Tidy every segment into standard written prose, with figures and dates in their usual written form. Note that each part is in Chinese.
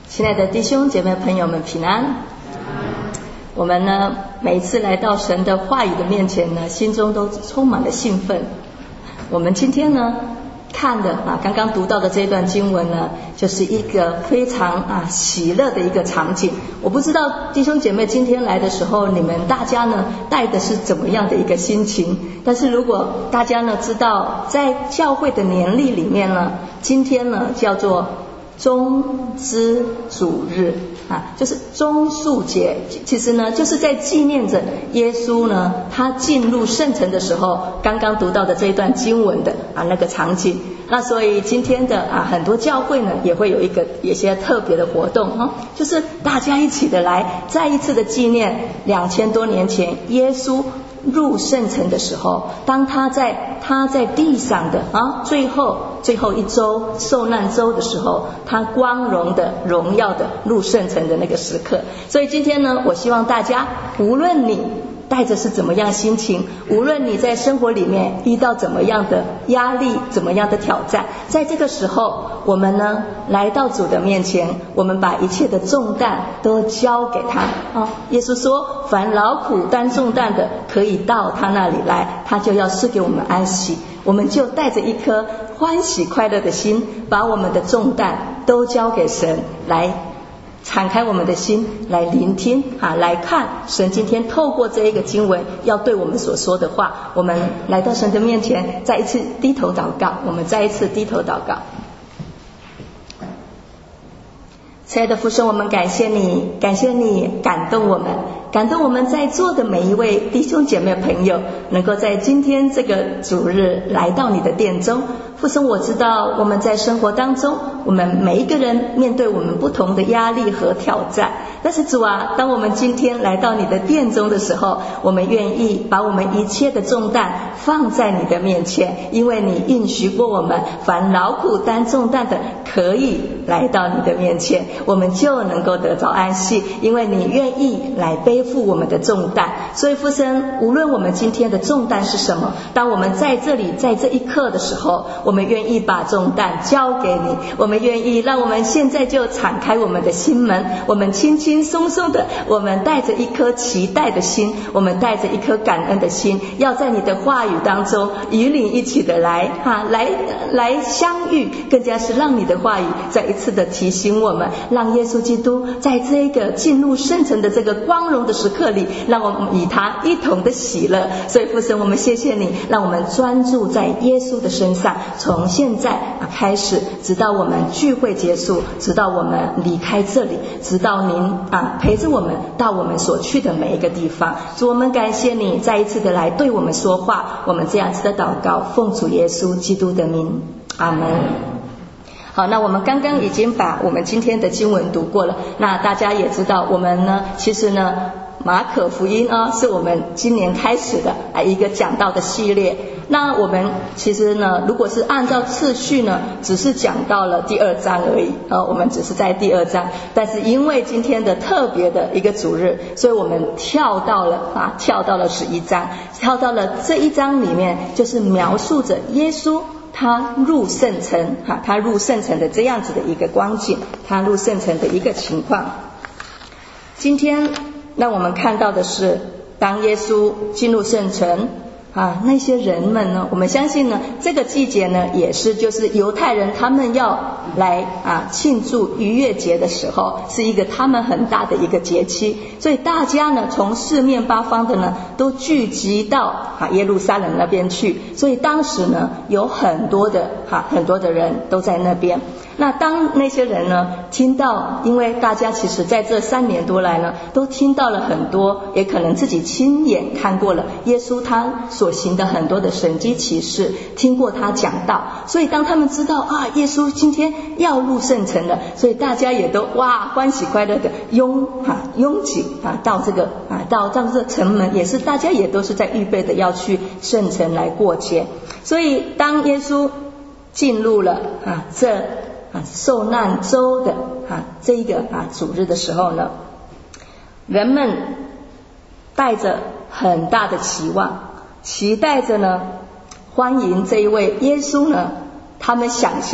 亲爱的弟兄姐妹朋友们平安。我们呢每一次来到神的话语的面前呢，心中都充满了兴奋。我们今天呢看的刚刚读到的这段经文呢，就是一个非常喜乐的一个场景。我不知道弟兄姐妹今天来的时候，你们大家呢带的是怎么样的一个心情？但是如果大家呢知道，在教会的年历里面呢，今天呢叫做棕枝主日就是棕树节，其实呢就是在纪念着耶稣呢他进入圣城的时候刚刚读到的这一段经文的那个场景。那所以今天的很多教会呢也会有一些特别的活动就是大家一起的来再一次的纪念2000多年前耶稣入圣城的时候，当他在地上的最后一周受难周的时候，他光荣的荣耀的入圣城的那个时刻。所以今天呢，我希望大家无论你带着是怎么样心情，无论你在生活里面遇到怎么样的压力，怎么样的挑战，在这个时候我们呢来到主的面前，我们把一切的重担都交给他耶稣说凡劳苦担重担的可以到他那里来，他就要赐给我们安息。我们就带着一颗欢喜快乐的心，把我们的重担都交给神，来敞开我们的心，来聆听来看神今天透过这一个经文要对我们所说的话。我们来到神的面前，再一次低头祷告。我们再一次低头祷告。亲爱的父神，我们感谢你，感谢你感动我们，感动我们在座的每一位弟兄姐妹朋友，能够在今天这个主日来到你的殿中。父神，我知道我们在生活当中，我们每一个人面对我们不同的压力和挑战，但是主当我们今天来到你的殿中的时候，我们愿意把我们一切的重担放在你的面前，因为你应许过我们，凡劳苦担重担的可以来到你的面前，我们就能够得着安息，因为你愿意来背负我们的重担。所以父神，无论我们今天的重担是什么，当我们在这里在这一刻的时候，我们愿意把重担交给你，我们愿意让我们现在就敞开我们的心门，我们轻轻松松的，我们带着一颗期待的心，我们带着一颗感恩的心，要在你的话语当中与你一起的来相遇，更加是让你的话语再一次的提醒我们，让耶稣基督在这个进入圣城的这个光荣的时刻里，让我们与他一同的喜乐。所以父神，我们谢谢你，让我们专注在耶稣的身上，从现在开始，直到我们聚会结束，直到我们离开这里，直到您陪着我们到我们所去的每一个地方。主，我们感谢你再一次的来对我们说话，我们这样子的祷告，奉主耶稣基督的名，阿们。好，那我们刚刚已经把我们今天的经文读过了，那大家也知道我们呢其实呢马可福音是我们今年开始的一个讲道的系列。那我们其实呢如果是按照次序呢，只是讲到了第2章而已我们只是在第2章，但是因为今天的特别的一个主日，所以我们跳到了11章，跳到了这一章里面，就是描述着耶稣他入圣城他入圣城的这样子的一个光景，他入圣城的一个情况。今天让我们看到的是，当耶稣进入圣城那些人们呢，我们相信呢这个季节呢也是就是犹太人他们要来庆祝逾越节的时候，是一个他们很大的一个节期，所以大家呢从四面八方的呢都聚集到耶路撒冷那边去，所以当时呢有很多的人都在那边。那当那些人呢听到，因为大家其实在这3年多来呢都听到了很多，也可能自己亲眼看过了耶稣他所行的很多的神迹奇事，听过他讲道，所以当他们知道耶稣今天要入圣城了，所以大家也都欢喜快乐的拥挤到这个到这个城门，也是大家也都是在预备的要去圣城来过节。所以当耶稣进入了这受难周的这一个主日的时候呢，人们带着很大的期望，期待着呢欢迎这一位耶稣呢，他们想象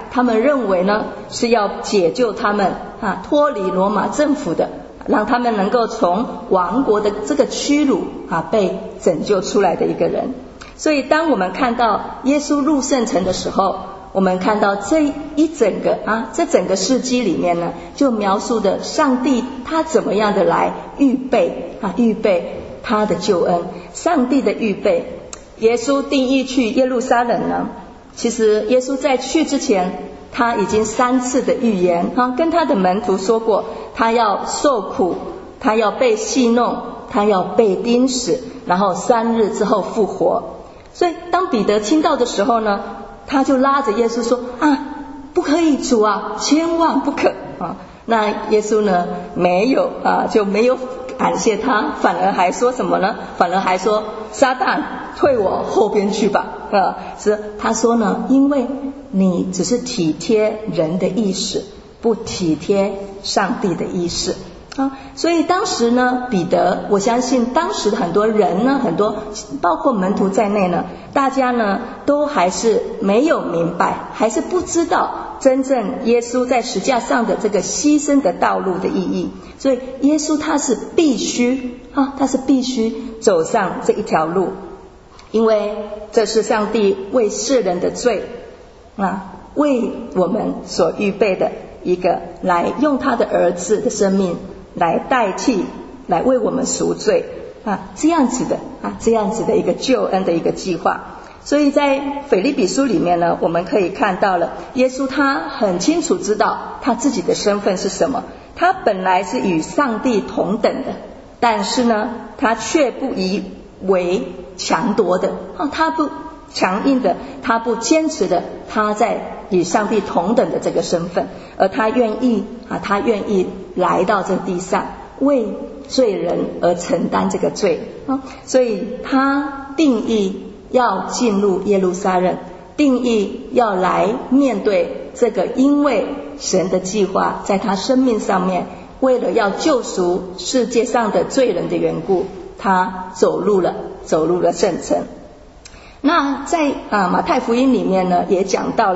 他们认为呢是要解救他们脱离罗马政府的，让他们能够从亡国的这个屈辱被拯救出来的一个人。所以当我们看到耶稣入圣城的时候，我们看到这整个事迹里面呢，就描述的上帝他怎么样的来预备他的救恩。上帝的预备，耶稣定义去耶路撒冷呢，其实耶稣在去之前，他已经3次的预言跟他的门徒说过，他要受苦，他要被戏弄，他要被钉死，然后3日之后复活。所以当彼得听到的时候呢，他就拉着耶稣说不可以，主千万不可那耶稣呢就没有感谢他，反而还说什么呢？反而还说撒旦退我后边去吧是他说呢，因为你只是体贴人的意识，不体贴上帝的意识所以当时呢，彼得，我相信当时的很多人呢，很多包括门徒在内呢，大家呢都还是没有明白，还是不知道真正耶稣在十字架上的这个牺牲的道路的意义。所以耶稣他是必须走上这一条路，因为这是上帝为世人的罪为我们所预备的一个，来用他的儿子的生命来代替，来为我们赎罪这样子的一个救恩的一个计划。所以在腓立比书里面呢，我们可以看到了耶稣他很清楚知道他自己的身份是什么。他本来是与上帝同等的，但是呢他却不以为强夺的他不强硬的，他不坚持的，他在与上帝同等的这个身份，而他愿意来到这地上为罪人而承担这个罪所以他定义要进入耶路撒冷，定义要来面对这个因为神的计划在他生命上面，为了要救赎世界上的罪人的缘故，他走入了圣城。那在马太福音里面呢，也讲到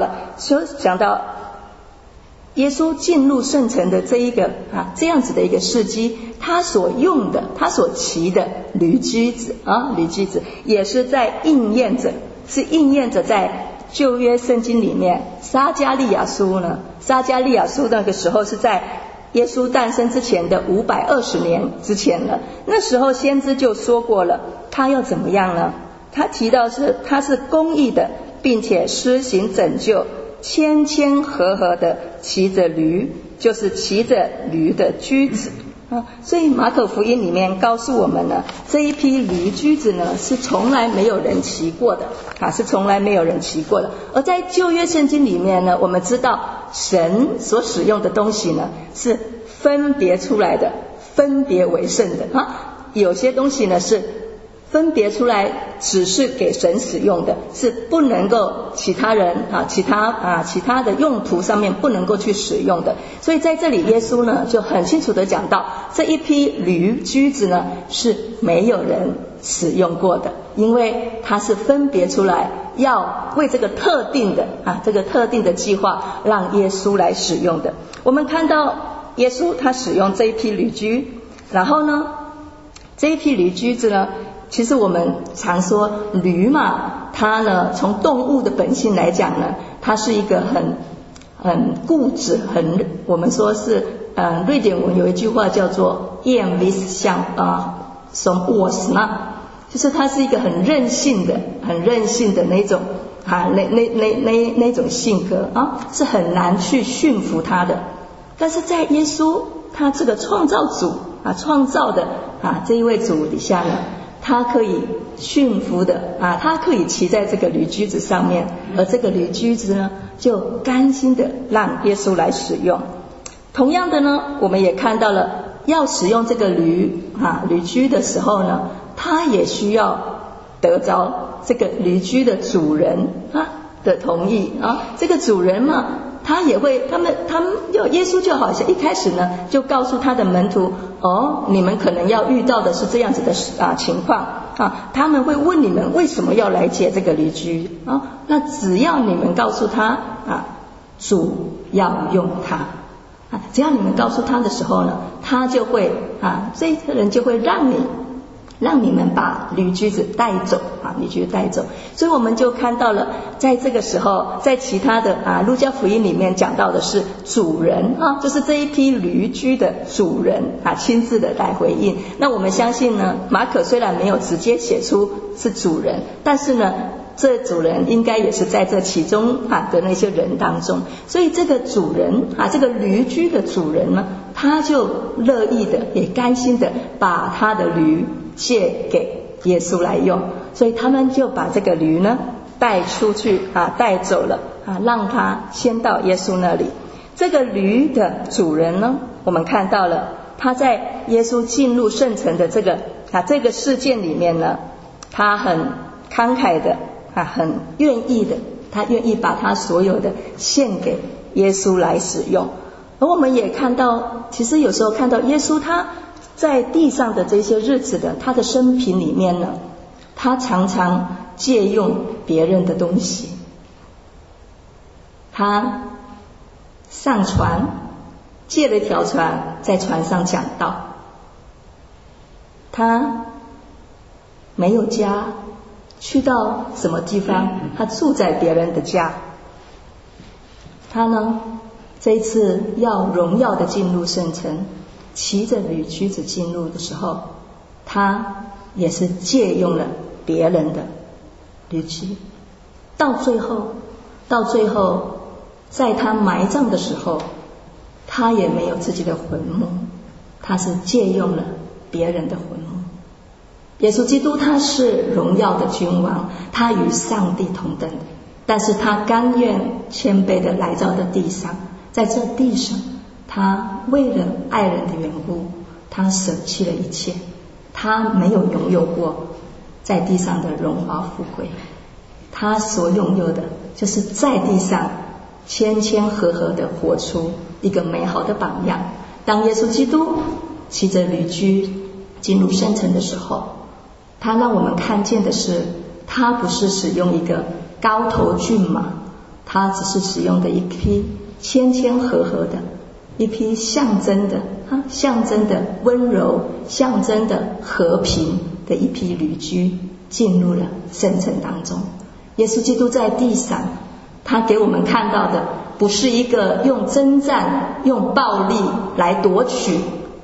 耶稣进入圣城的这样子的一个事迹，他所骑的驴驹子也是在应验着在旧约圣经里面撒迦利亚书那个时候是在耶稣诞生之前的520年之前了。那时候先知就说过了，他要怎么样呢？他提到他是公义的，并且施行拯救，谦谦和和的骑着驴，就是骑着驴的驹子所以马可福音里面告诉我们呢，这一批驴驹子呢是从来没有人骑过的而在旧约圣经里面呢，我们知道神所使用的东西呢是分别出来的，分别为圣的有些东西呢是分别出来只是给神使用的，是不能够其他人其他的用途上面不能够去使用的。所以在这里耶稣呢就很清楚的讲到，这一批驴驹子呢是没有人使用过的，因为它是分别出来要为这个特定的计划让耶稣来使用的。我们看到耶稣他使用这一批驴驹，然后呢这一批驴驹子呢，其实我们常说驴嘛，它呢从动物的本性来讲呢，它是一个很固执，我们说是瑞典文有一句话叫做 envis som åsna， 就是它是一个很任性的那种那种性格是很难去驯服它的。但是在耶稣他这个创造主创造的这一位主底下呢，他可以驯服的他可以骑在这个驴驹子上面，而这个驴驹子呢就甘心的让耶稣来使用。同样的呢，我们也看到了要使用这个驴驹的时候呢，他也需要得着这个驴驹的主人的同意这个主人嘛，他也会他们耶稣就好像一开始呢就告诉他的门徒你们可能要遇到的是这样子的情况他们会问你们为什么要来解这个驴驹那只要你们告诉他主要用他。只要你们告诉他的时候呢，他就会这个人就会让你们把驴驹子带走驴驹带走。所以我们就看到了，在这个时候，在其他的路加福音里面讲到的是主人就是这一批驴驹的主人亲自的来回应。那我们相信呢，马可虽然没有直接写出是主人，但是呢这主人应该也是在这其中的那些人当中。所以这个主人这个驴驹的主人呢，他就乐意的也甘心的把他的驴借给耶稣来用。所以他们就把这个驴呢带出去带走了让他先到耶稣那里。这个驴的主人呢，我们看到了他在耶稣进入圣城的这个事件里面呢，他很慷慨的很愿意的，他愿意把他所有的献给耶稣来使用。而我们也看到，其实有时候看到耶稣他在地上的这些日子的他的生平里面呢，他常常借用别人的东西。他上船，借了一条船，在船上讲道。他没有家，去到什么地方，他住在别人的家。他呢，这一次要荣耀的进入圣城，骑着驴驹子进入的时候，他也是借用了别人的驴驹。到最后在他埋葬的时候，他也没有自己的坟墓，他是借用了别人的坟墓。耶稣基督他是荣耀的君王，他与上帝同等的，但是他甘愿谦卑的来到这地上，在这地上他为了爱人的缘故，他舍弃了一切。他没有拥有过在地上的荣华富贵，他所拥有的就是在地上谦谦和和的活出一个美好的榜样。当耶稣基督骑着驴驹进入圣城的时候，他让我们看见的是，他不是使用一个高头骏马，他只是使用的一匹谦谦和和的，一匹象征的温柔，象征的和平的一匹驴驹进入了圣城当中。耶稣基督在地上，他给我们看到的不是一个用征战用暴力来夺取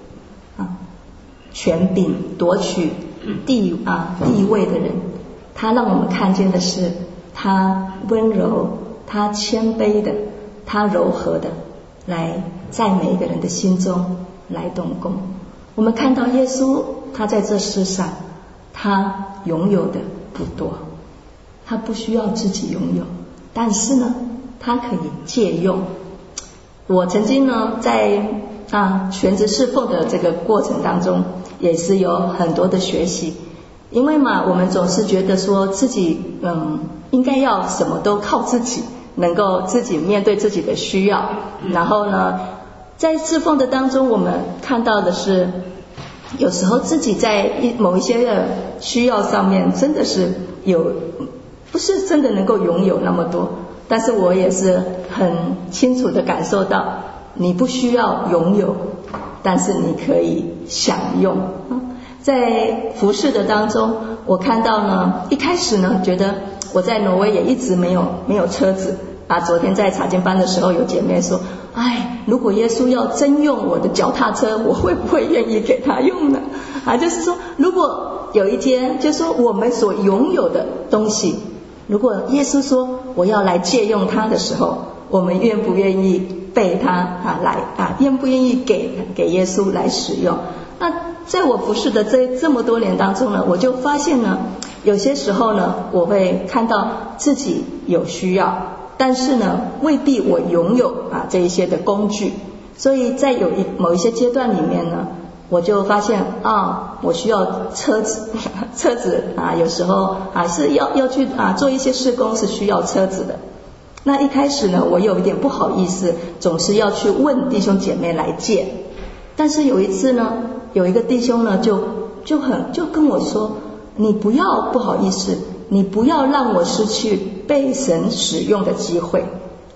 权柄，夺取地位的人。他让我们看见的是他温柔，他谦卑的，他柔和的来在每一个人的心中来动工。我们看到耶稣他在这世上，他拥有的不多，他不需要自己拥有，但是呢他可以借用。我曾经呢在全职侍奉的这个过程当中，也是有很多的学习。因为嘛，我们总是觉得说自己应该要什么都靠自己，能够自己面对自己的需要。然后呢，在侍奉的当中，我们看到的是，有时候自己在某一些的需要上面，真的是不是真的能够拥有那么多。但是我也是很清楚的感受到，你不需要拥有，但是你可以享用。在服事的当中，我看到呢，一开始呢，觉得我在挪威也一直没有车子昨天在查经班的时候，有姐妹说，如果耶稣要真用我的脚踏车，我会不会愿意给他用呢？就是说，如果有一天，就是说我们所拥有的东西，如果耶稣说我要来借用它的时候，我们愿不愿意被他愿不愿意给耶稣来使用？那在我服事的这么多年当中呢，我就发现呢，有些时候呢，我会看到自己有需要，但是呢，未必我拥有这一些的工具。所以在某一些阶段里面呢，我就发现我需要车子有时候是要去做一些事工是需要车子的。那一开始呢，我有一点不好意思，总是要去问弟兄姐妹来借。但是有一次呢，有一个弟兄呢就跟我说，你不要不好意思，你不要让我失去被神使用的机会。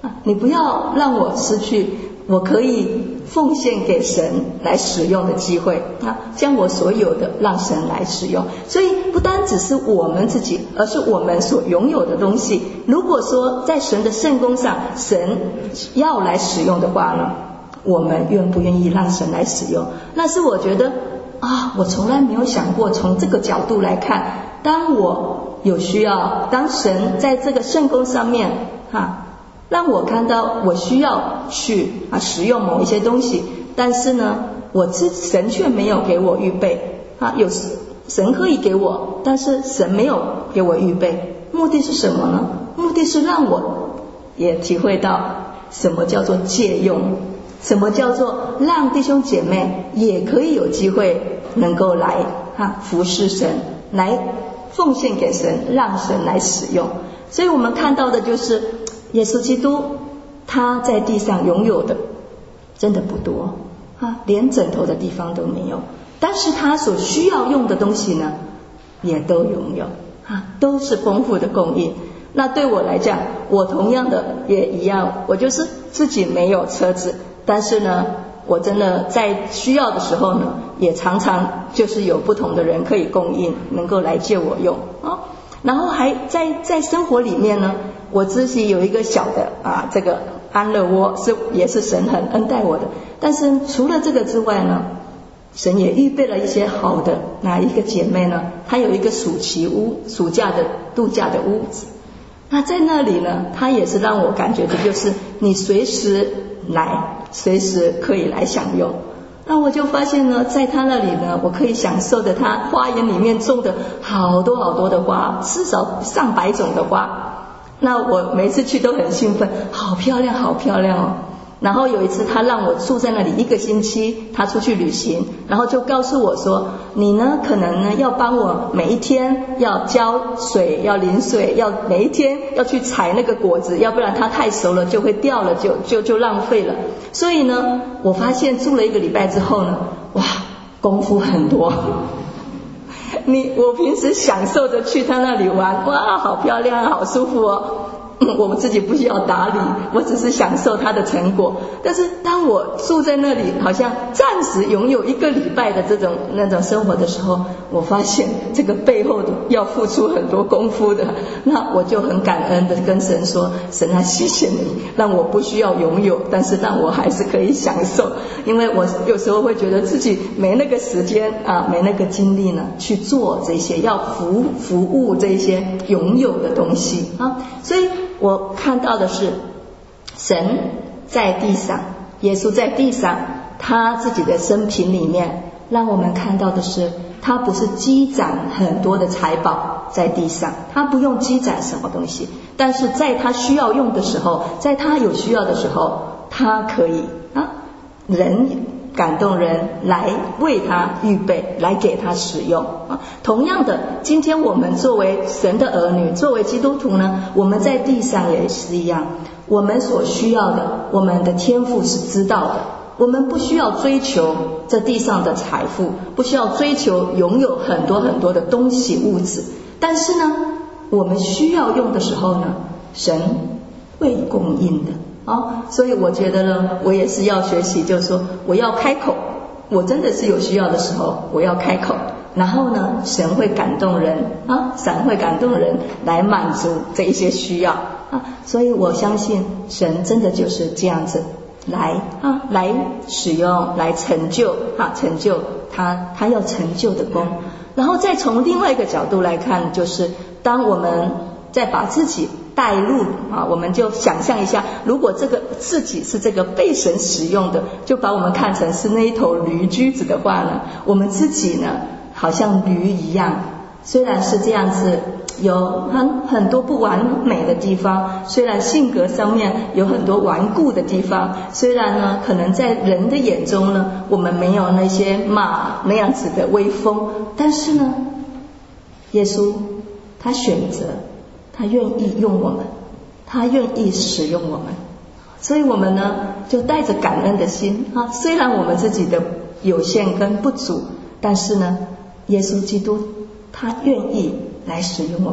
你不要让我失去我可以奉献给神来使用的机会将我所有的让神来使用。所以不单只是我们自己，而是我们所拥有的东西，如果说在神的圣工上神要来使用的话呢，我们愿不愿意让神来使用？那是我觉得我从来没有想过从这个角度来看，当我有需要，当神在这个圣工上面让我看到我需要去使用某一些东西，但是呢神却没有给我预备有神可以给我，但是神没有给我预备，目的是什么呢？目的是让我也体会到什么叫做借用，什么叫做让弟兄姐妹也可以有机会能够来服侍神，来奉献给神，让神来使用。所以我们看到的就是耶稣基督他在地上拥有的真的不多连枕头的地方都没有，但是他所需要用的东西呢也都拥有都是丰富的供应。那对我来讲，我同样的也一样，我就是自己没有车子，但是呢我真的在需要的时候呢，也常常就是有不同的人可以供应，能够来借我用然后还在生活里面呢，我自己有一个小的这个安乐窝，也是神很恩待我的。但是除了这个之外呢，神也预备了一些好的。那一个姐妹呢，她有一个暑期屋，暑假的度假的屋子。那在那里呢，她也是让我感觉的就是你随时来，随时可以来享用。那我就发现呢，在他那里呢，我可以享受的他花园里面种的好多好多的花，至少上百种的花。那我每次去都很兴奋，好漂亮好漂亮然后有一次他让我住在那里1个星期，他出去旅行，然后就告诉我说，你呢可能呢要帮我每一天要浇水，要淋水，要每一天要去采那个果子，要不然它太熟了就会掉了，就浪费了。所以呢我发现住了1个礼拜之后呢，哇，功夫很多我平时享受着去他那里玩，哇，好漂亮好舒服我们自己不需要打理，我只是享受它的成果。但是当我住在那里，好像暂时拥有1个礼拜的那种生活的时候，我发现这个背后的要付出很多功夫的。那我就很感恩的跟神说，神谢谢你让我不需要拥有，但是让我还是可以享受。因为我有时候会觉得自己没那个时间没那个精力呢去做这些要服务这些拥有的东西所以我看到的是神在地上，耶稣在地上他自己的生平里面，让我们看到的是他不是积攒很多的财宝在地上，他不用积攒什么东西，但是在他需要用的时候，在他有需要的时候，他可以人感动人来为他预备，来给他使用同样的，今天我们作为神的儿女，作为基督徒呢，我们在地上也是一样，我们所需要的，我们的天父是知道的。我们不需要追求这地上的财富，不需要追求拥有很多很多的东西物质，但是呢我们需要用的时候呢，神会供应的所以我觉得呢，我也是要学习，就是说我要开口，我真的是有需要的时候我要开口，然后呢神会感动人神会感动人来满足这一些需要所以我相信神真的就是这样子来使用，来成就他要成就的功。然后再从另外一个角度来看，就是当我们再把自己带入我们就想象一下，如果这个自己是这个被神使用的，就把我们看成是那一头驴驹子的话呢，我们自己呢好像驴一样，虽然是这样子，有很多不完美的地方，虽然性格上面有很多顽固的地方，虽然呢可能在人的眼中呢我们没有那些马那样子的威风，但是呢耶稣他选择，他愿意用我们，他愿意使用我们，所以我们呢就带着感恩的心虽然我们自己的有限跟不足，但是呢耶稣基督他愿意来使用我们。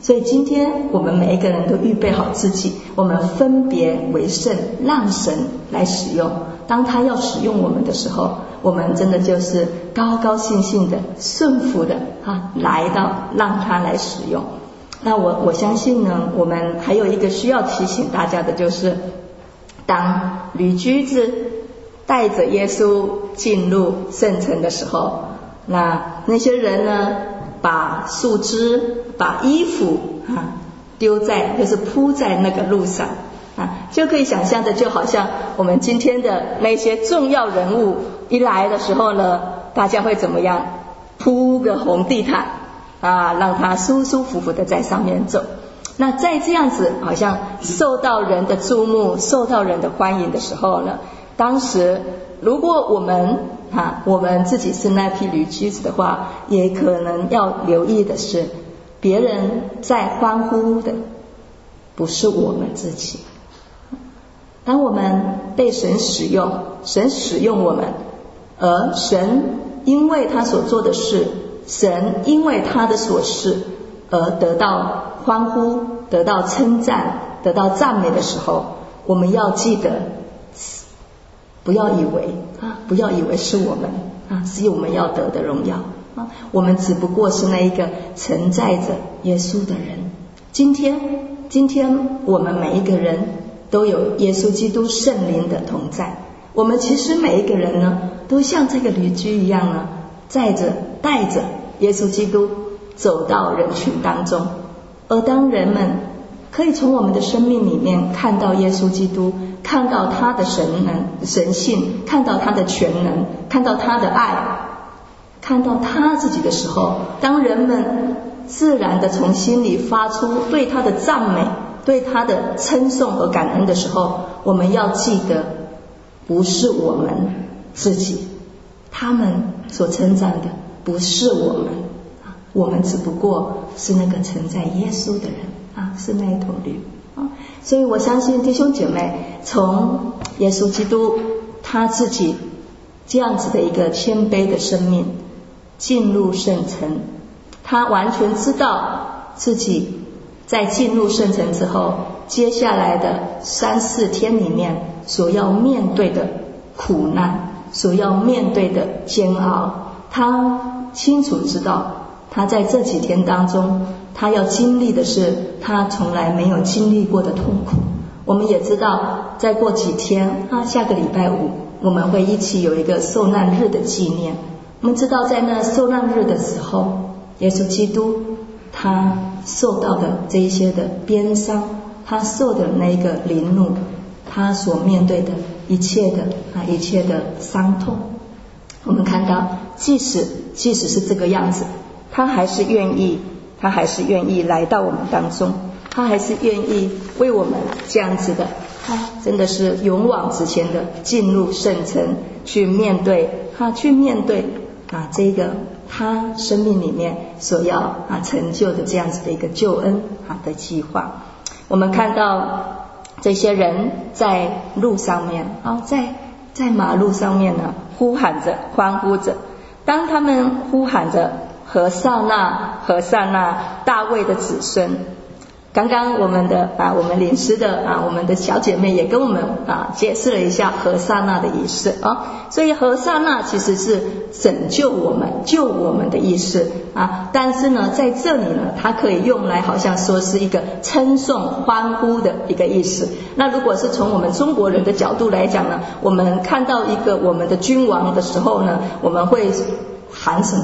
所以今天我们每一个人都预备好自己，我们分别为圣，让神来使用。当他要使用我们的时候，我们真的就是高高兴兴的顺服的来到让他来使用。那我相信呢，我们还有一个需要提醒大家的，就是当驴驹子带着耶稣进入圣城的时候，那些人呢，把树枝把衣服丢在就是铺在那个路上就可以想象的，就好像我们今天的那些重要人物一来的时候呢，大家会怎么样？铺个红地毯让他舒舒服服的在上面走。那在这样子好像受到人的注目，受到人的欢迎的时候呢，当时如果我们自己是那匹驴驹子的话，也可能要留意的是，别人在欢呼的不是我们自己。当我们被神使用，神使用我们，而神因为他所做的事，神因为他的所事而得到欢呼，得到称赞，得到赞美的时候，我们要记得，不要以为是我们是我们要得的荣耀我们只不过是那一个承载着耶稣的人。今天我们每一个人都有耶稣基督圣灵的同在，我们其实每一个人呢，都像这个驴驹一样呢，带着耶稣基督走到人群当中。而当人们可以从我们的生命里面看到耶稣基督，看到他的神性，看到他的全能，看到他的爱，看到他自己的时候，当人们自然的从心里发出对他的赞美，对他的称颂和感恩的时候，我们要记得，不是我们自己，他们所称赞的不是我们只不过是那个承载耶稣的人是那一头驴所以我相信弟兄姐妹，从耶稣基督他自己这样子的一个谦卑的生命进入圣城，他完全知道自己在进入圣城之后，接下来的3-4天里面所要面对的苦难，所要面对的煎熬，他清楚知道，他在这几天当中他要经历的是他从来没有经历过的痛苦。我们也知道再过几天下个礼拜5我们会一起有一个受难日的纪念。我们知道在那受难日的时候，耶稣基督他受到的这一些的鞭伤，他受的那个凌怒，他所面对的一切的伤痛，我们看到即使是这个样子，他还是愿意来到我们当中，他还是愿意为我们这样子的真的是勇往直前的进入圣城，去面对这个他生命里面所要成就的这样子的一个救恩的计划。我们看到这些人在路上面在马路上面呢，呼喊着欢呼着。当他们呼喊着何塞纳何塞纳大卫的子孙，刚刚我们领诗的我们的小姐妹也跟我们解释了一下何塞纳的意思所以何塞纳其实是拯救我们救我们的意思但是呢在这里呢，它可以用来好像说是一个称颂欢呼的一个意思。那如果是从我们中国人的角度来讲呢，我们看到一个我们的君王的时候呢，我们会喊什么？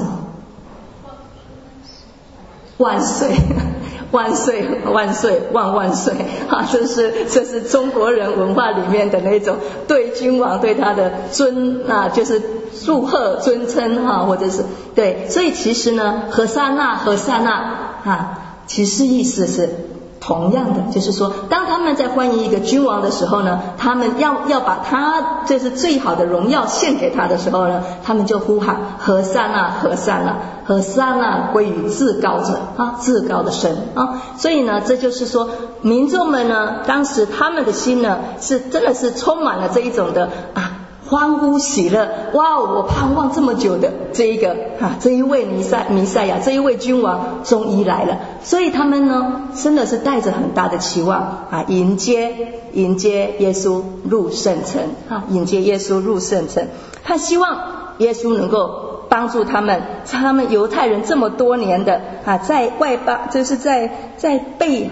万岁万岁万岁万万岁这是中国人文化里面的那种对君王对他的就是祝贺尊称或者是对。所以其实呢，何塞纳其实意思是同样的，就是说当他们在欢迎一个君王的时候呢，他们要把他就是最好的荣耀献给他的时候呢，他们就呼喊何塞纳何塞纳何塞纳归于至高者至高的神所以呢，这就是说民众们呢，当时他们的心呢是真的是充满了这一种的欢呼喜乐，哇，我盼望这么久的这一位弥赛亚，这一位君王终于来了。所以他们呢真的是带着很大的期望迎接耶稣入圣城迎接耶稣入圣城。他希望耶稣能够帮助他们犹太人这么多年的在外邦，就是在被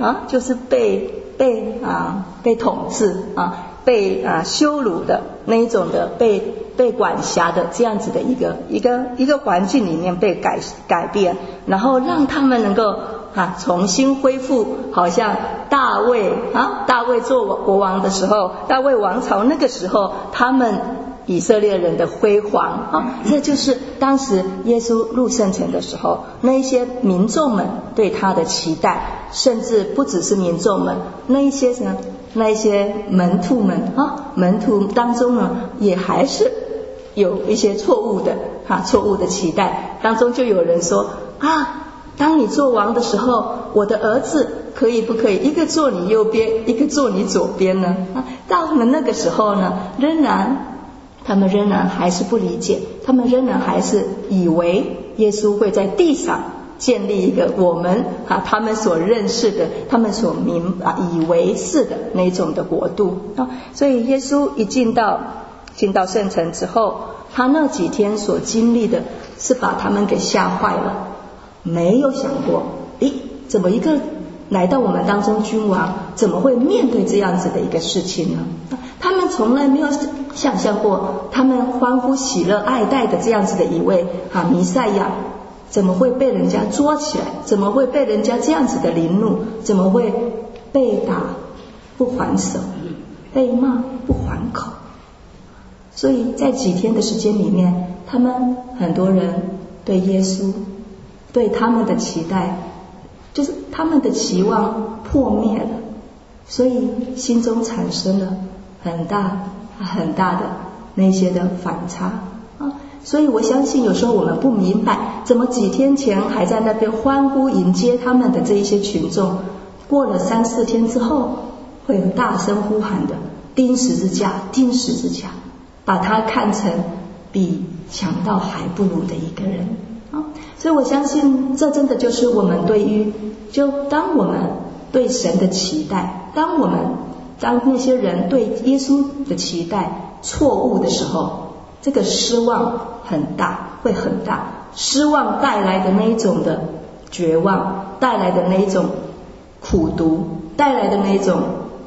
统治被羞辱的那一种的被管辖的这样子的一个环境里面被改变，然后让他们能够重新恢复，好像大卫做国王的时候，大卫王朝那个时候他们以色列人的辉煌这就是当时耶稣入圣城的时候那一些民众们对他的期待，甚至不只是民众们，那一些门徒们门徒当中呢也还是有一些错误的期待。当中就有人说当你做王的时候，我的儿子可以不可以一个坐你右边，一个坐你左边呢？到了那个时候呢，他们仍然还是不理解，他们仍然还是以为耶稣会在地上建立一个我们他们所认识的，他们所以为是的那种的国度所以耶稣一进到圣城之后，他那几天所经历的是把他们给吓坏了，没有想过怎么一个来到我们当中君王怎么会面对这样子的一个事情呢？他们从来没有想象过，他们欢呼喜乐爱戴的这样子的一位弥赛亚怎么会被人家捉起来，怎么会被人家这样子的凌怒，怎么会被打不还手，被骂不还口。所以在几天的时间里面，他们很多人对耶稣对他们的期待，就是他们的期望破灭了，所以心中产生了很大的那些的反差所以我相信有时候我们不明白，怎么几天前还在那边欢呼迎接他们的这一些群众，过了3-4天之后会有大声呼喊的钉十字架，把他看成比强盗还不如的一个人所以我相信这真的就是我们当我们对神的期待，当那些人对耶稣的期待错误的时候，这个失望会很大，失望带来的那一种的绝望，带来的那一种苦毒，带来的那一种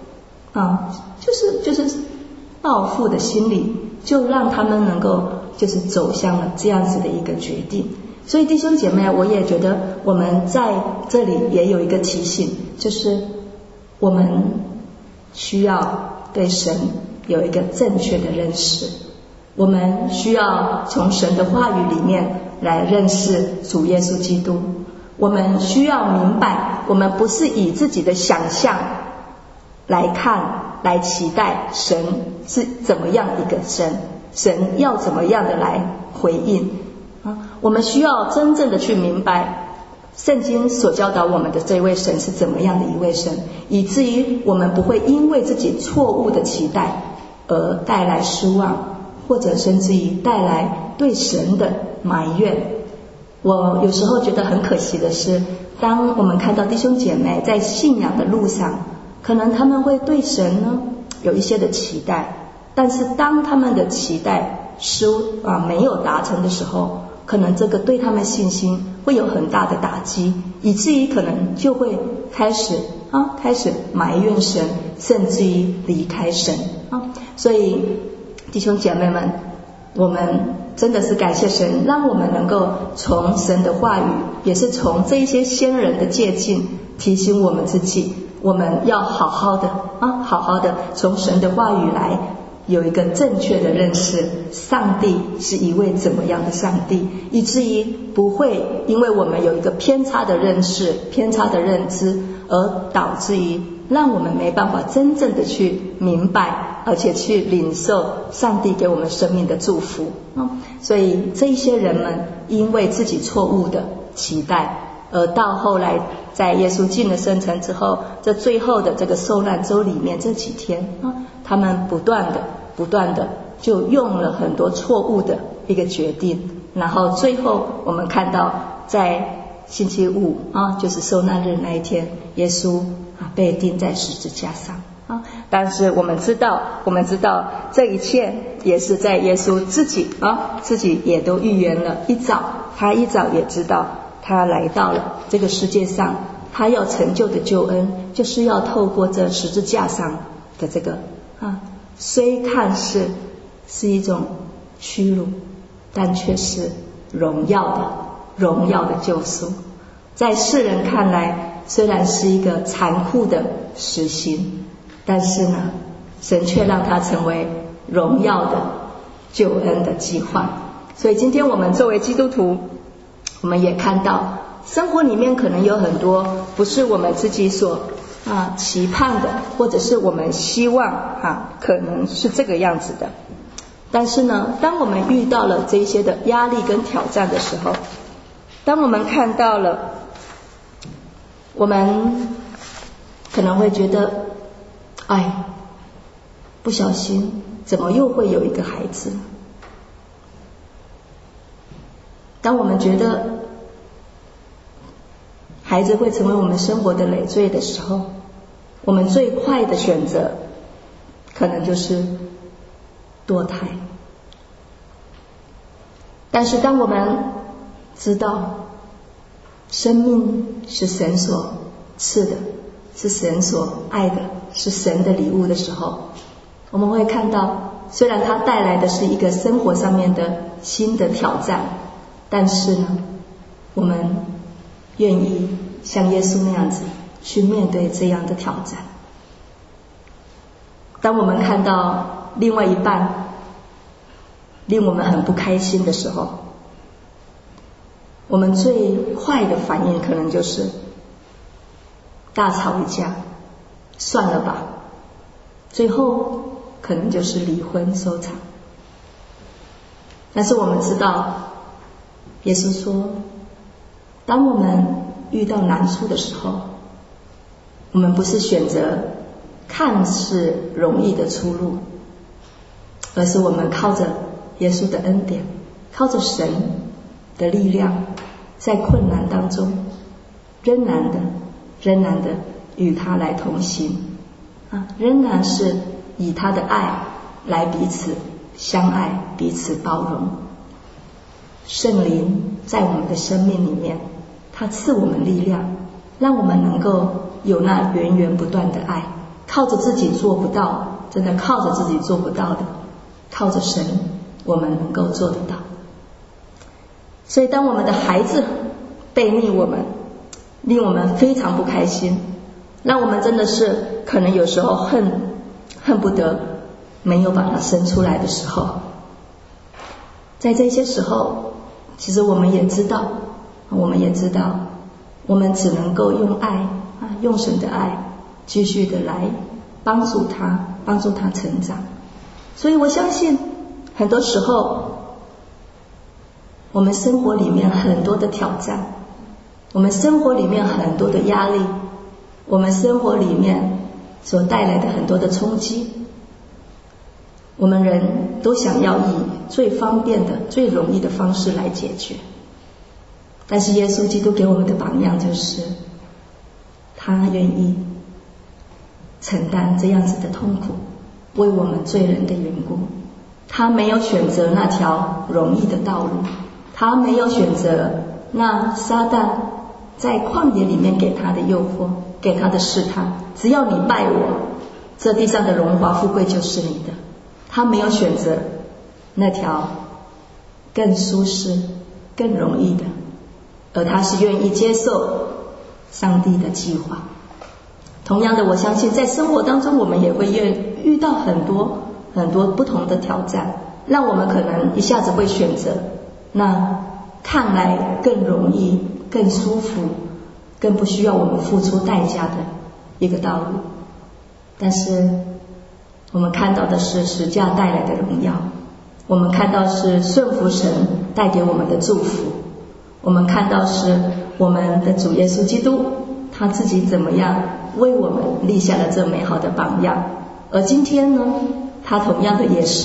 就是报复的心理，就让他们能够就是走向了这样子的一个决定。所以弟兄姐妹，我也觉得我们在这里也有一个提醒，就是我们需要对神有一个正确的认识，我们需要从神的话语里面来认识主耶稣基督，我们需要明白，我们不是以自己的想象来看来期待神是怎么样一个神要怎么样的来回应我们需要真正的去明白圣经所教导我们的这位神是怎么样的一位神，以至于我们不会因为自己错误的期待而带来失望，或者甚至于带来对神的埋怨。我有时候觉得很可惜的是，当我们看到弟兄姐妹在信仰的路上，可能他们会对神呢有一些的期待，但是当他们的期待没有达成的时候，可能这个对他们信心会有很大的打击，以至于可能就会开始埋怨神，甚至于离开神所以弟兄姐妹们，我们真的是感谢神，让我们能够从神的话语，也是从这一些先人的借鉴，提醒我们自己，我们要好好的从神的话语来有一个正确的认识，上帝是一位怎么样的上帝，以至于不会因为我们有一个偏差的认识、偏差的认知，而导致于让我们没办法真正的去明白，而且去领受上帝给我们生命的祝福所以这一些人们因为自己错误的期待，而到后来在耶稣进了圣城之后，这最后的这个受难周里面这几天他们不断的就用了很多错误的一个决定，然后最后我们看到在星期五就是受难日那一天，耶稣被钉在十字架上但是我们知道这一切也是在耶稣自己也都预言了，他一早也知道他来到了这个世界上，他要成就的救恩就是要透过这十字架上的这个虽看是一种屈辱，但却是荣耀的救赎。在世人看来虽然是一个残酷的死刑，但是呢，神却让它成为荣耀的救恩的计划。所以今天我们作为基督徒，我们也看到生活里面可能有很多不是我们自己所期盼的，或者是我们希望可能是这个样子的。但是呢，当我们遇到了这一些的压力跟挑战的时候，当我们看到了，我们可能会觉得不小心怎么又会有一个孩子。当我们觉得孩子会成为我们生活的累赘的时候，我们最快的选择可能就是堕胎。但是当我们知道生命是神所赐的，是神所爱的，是神的礼物的时候，我们会看到虽然它带来的是一个生活上面的新的挑战，但是呢，我们愿意像耶稣那样子去面对这样的挑战。当我们看到另外一半令我们很不开心的时候，我们最快的反应可能就是大吵一架，算了吧，最后可能就是离婚收场。但是我们知道耶稣说，当我们遇到难处的时候，我们不是选择看似容易的出路，而是我们靠着耶稣的恩典，靠着神的力量，在困难当中仍然的与他来同行仍然是以他的爱来彼此相爱，彼此包容。圣灵在我们的生命里面，他赐我们力量，让我们能够有那源源不断的爱。靠着自己做不到，真的靠着自己做不到的，靠着神我们能够做得到。所以当我们的孩子背逆我们，令我们非常不开心，让我们真的是可能有时候恨不得没有把他生出来的时候，在这些时候，其实我们也知道我们只能够用爱用神的爱继续的来帮助他成长。所以我相信很多时候我们生活里面很多的挑战，我们生活里面很多的压力，我们生活里面所带来的很多的冲击，我们人都想要以最方便的最容易的方式来解决。但是耶稣基督给我们的榜样就是他愿意承担这样子的痛苦，为我们罪人的缘故。他没有选择那条容易的道路，他没有选择那撒旦在旷野里面给他的诱惑，给他的试探，只要你拜我，这地上的荣华富贵就是你的。他没有选择那条更舒适更容易的，而他是愿意接受上帝的计划。同样的，我相信在生活当中我们也会遇到很多不同的挑战，让我们可能一下子会选择那看来更容易更舒服更不需要我们付出代价的一个道路。但是我们看到的是十架带来的荣耀，我们看到是顺服神带给我们的祝福，我们看到是我们的主耶稣基督他自己怎么样为我们立下了这美好的榜样。而今天呢，他同样的也是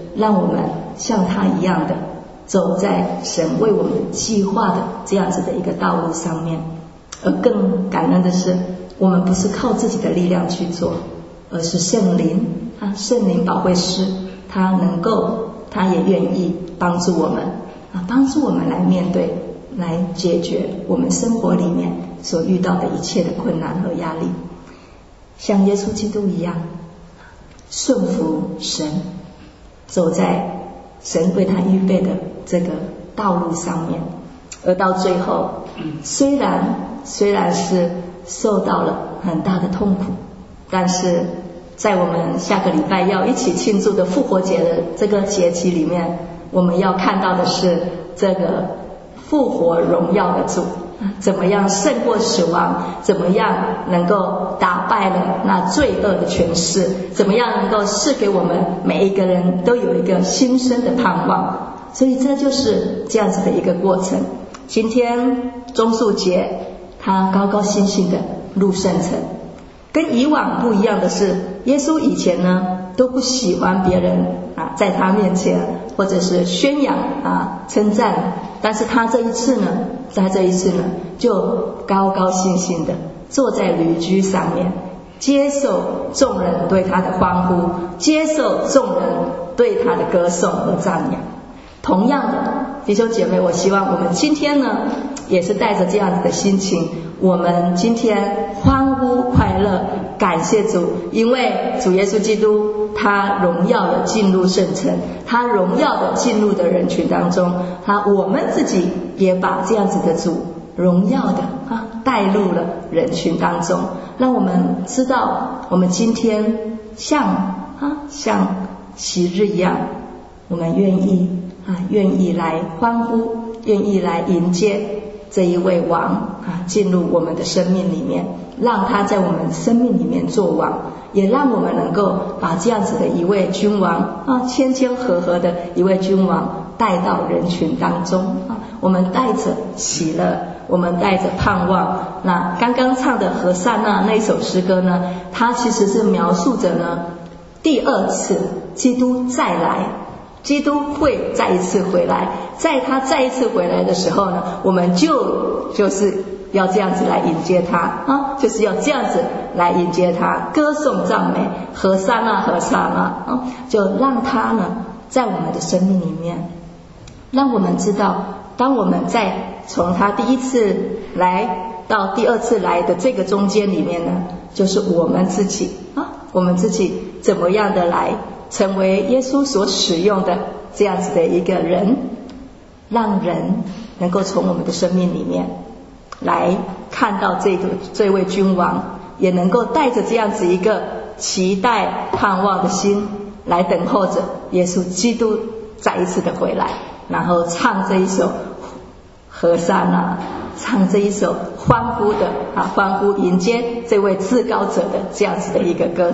让我们像他一样的走在神为我们计划的这样子的一个道路上面。而更感恩的是，我们不是靠自己的力量去做，而是圣灵圣灵保惠师，他也愿意帮助我们帮助我们来面对，来解决我们生活里面所遇到的一切的困难和压力，像耶稣基督一样顺服神，走在神为他预备的这个道路上面。而到最后，虽然是受到了很大的痛苦，但是在我们下个礼拜要一起庆祝的复活节的这个节期里面，我们要看到的是这个复活荣耀的主怎么样胜过死亡，怎么样能够打败了那罪恶的权势，怎么样能够赐给我们每一个人都有一个新生的盼望。所以这就是这样子的一个过程。今天棕树节，他高高兴兴的入圣城。跟以往不一样的是，耶稣以前呢都不喜欢别人在他面前或者是宣扬称赞，但是他这一次呢就高高兴兴的坐在驴驹上面，接受众人对他的欢呼，接受众人对他的歌颂和赞扬。同样的，弟兄姐妹，我希望我们今天呢也是带着这样子的心情，我们今天欢呼快乐，感谢主，因为主耶稣基督他荣耀的进入圣城，他荣耀的进入的人群当中，我们自己也把这样子的主荣耀的带入了人群当中，让我们知道我们今天像昔日一样，我们愿意来欢呼，愿意来迎接这一位王进入我们的生命里面，让他在我们生命里面做王，也让我们能够把这样子的一位君王谦谦和和的一位君王带到人群当中我们带着喜乐，我们带着盼望。那刚刚唱的和散那一首诗歌呢，它其实是描述着呢第二次基督再来，基督会再一次回来，在他再一次回来的时候呢，我们就是要这样子来迎接他就是要这样子来迎接他，歌颂赞美，和散那就让他呢在我们的生命里面，让我们知道，当我们在从他第一次来到第二次来的这个中间里面呢，就是我们自己怎么样的来成为耶稣所使用的这样子的一个人，让人能够从我们的生命里面来看到这位君王，也能够带着这样子一个期待盼望的心来等候着耶稣基督再一次的回来，然后唱这一首和散唱这一首欢呼迎接这位至高者的这样子的一个歌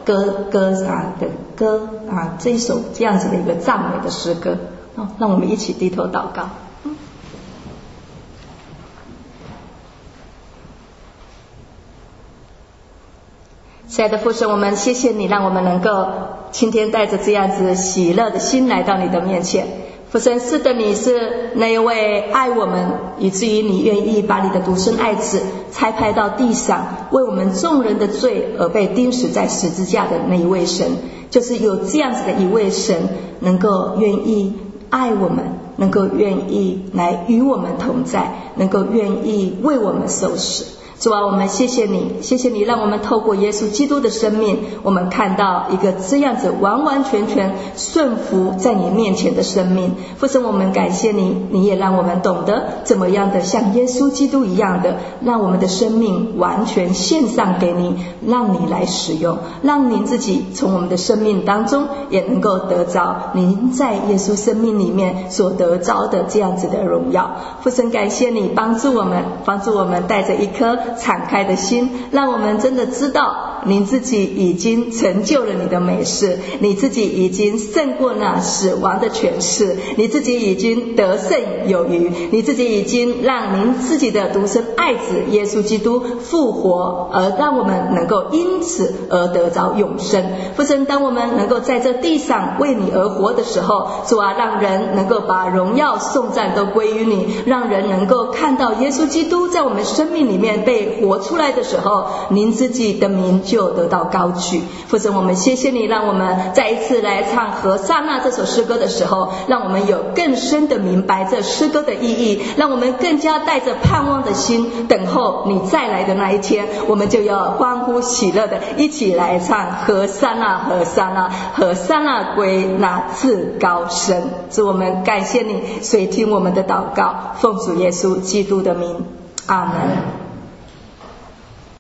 这一首这样子的一个赞美的诗歌让我们一起低头祷告。亲爱的父神，我们谢谢你，让我们能够今天带着这样子喜乐的心来到你的面前。父神，是的，你是那一位爱我们以至于你愿意把你的独生爱子差派到地上，为我们众人的罪而被钉死在十字架的那一位神。就是有这样子的一位神，能够愿意爱我们，能够愿意来与我们同在，能够愿意为我们受死。主啊，我们谢谢你，谢谢你让我们透过耶稣基督的生命，我们看到一个这样子完完全全顺服在你面前的生命。父神，我们感谢你，你也让我们懂得怎么样的像耶稣基督一样的，让我们的生命完全献上给你，让你来使用，让您自己从我们的生命当中也能够得着您在耶稣生命里面所得着的这样子的荣耀。父神，感谢你帮助我们带着一颗敞开的心，让我们真的知道您自己已经成就了你的美事，你自己已经胜过那死亡的权势，你自己已经得胜有余，你自己已经让您自己的独生爱子耶稣基督复活，而让我们能够因此而得着永生。父神，当我们能够在这地上为你而活的时候，主啊，让人能够把荣耀颂赞都归于你，让人能够看到耶稣基督在我们生命里面被活出来的时候，您自己的名就得到高举。父神，我们谢谢你，让我们再一次来唱何撒那这首诗歌的时候，让我们有更深的明白这诗歌的意义，让我们更加带着盼望的心等候你再来的那一天，我们就要欢呼喜乐的一起来唱何撒那何撒那何撒那归那至高神。主，我们感谢你，垂听我们的祷告，奉主耶稣基督的名，阿门。